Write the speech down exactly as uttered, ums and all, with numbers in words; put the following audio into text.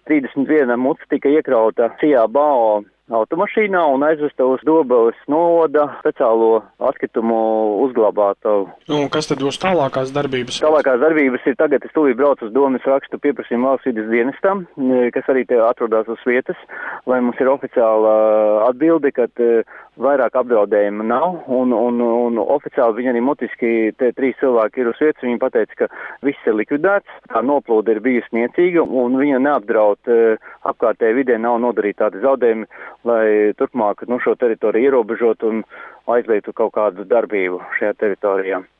trīsdesmit viena muca tika iekrauta Sijā Bao automašīnā un aizvesta uz Dobeles novada speciālo atkritumu uzglabātavu. Un kas tad būs tālākās darbības? Tālākās darbības ir tagad, es tūlīt braucu uz domas rakstu pieprasījumu valsts vides dienestam, kas arī te atrodās uz vietas, lai mums ir oficiāla atbilde, ka vairāk apdraudējuma nav, un, un, un oficiāli viņi arī mutiski, te trīs cilvēki ir uz vietas, viņi pateica, ka viss ir likvidēts, tā noplūde ir bijusi niecīga, un viņa neapdraud apkārtēji vidē, nav nodarīti tādi zaudējumi, lai turpmāk nu, šo teritoriju ierobežot un aizliegtu kaut kādu darbību šajā teritorijā.